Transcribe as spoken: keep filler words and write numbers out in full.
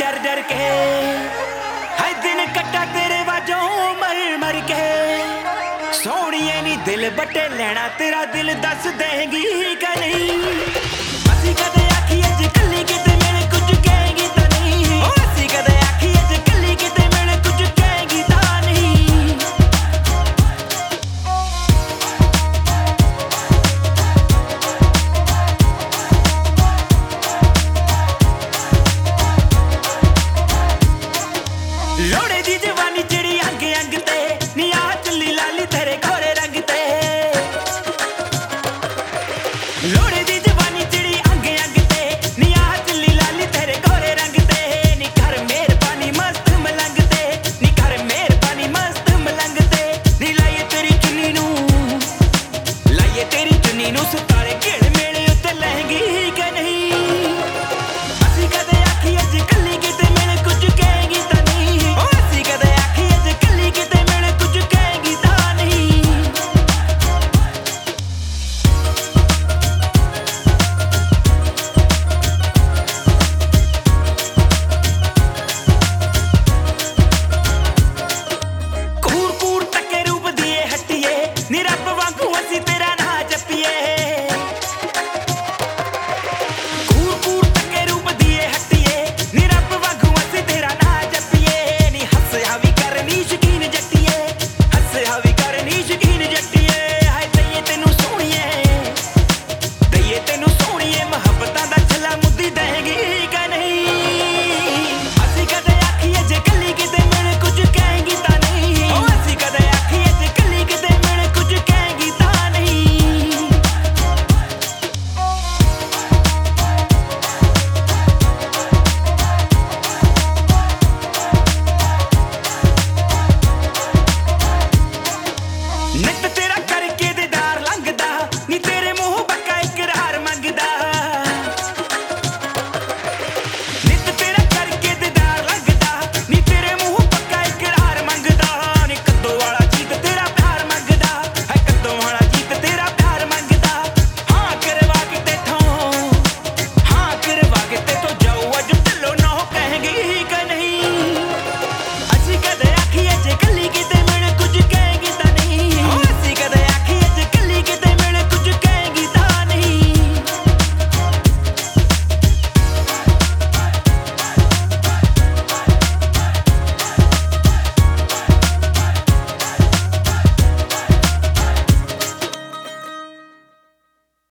डर डर के है दिन कट्टा तेरे वाजों मर मर के सोहणिए नी दिल बटे लेना तेरा दिल दस देंगी कि नहीं असी कदे आखी अज कली किते मेरे कुछ कहेगी तो नहीं असी कदे आखी अज कली किते मेरे कुछ कहेगी तो नहीं लोड़े दी जवानी चिड़ी अंग अंग ते नी आ चुल्ली लाली तेरे घोड़े रंग ते लोड़े दी जवानी चिड़ी अंग अंग ते नी आ चुल्ली लाली तेरे घोड़े रंग ते नी कर मेहरबानी मस्त मलंग ते नी कर मेहरबानी मस्त मलंग ते नी लाइए तेरी चुन्नी नू लाइए तेरी चुन्नी नू सितारे घेड़ मेले उत्ते लहंगी कि नहीं असी कदे आखी अज कली किते मेरे कुछ कहेगी तो नहीं असी कदे आखी अज कली किते मेरे कुछ कहेगी तो नहीं कूर कूर तके रूप दिए हटिए नी रब वांगू असी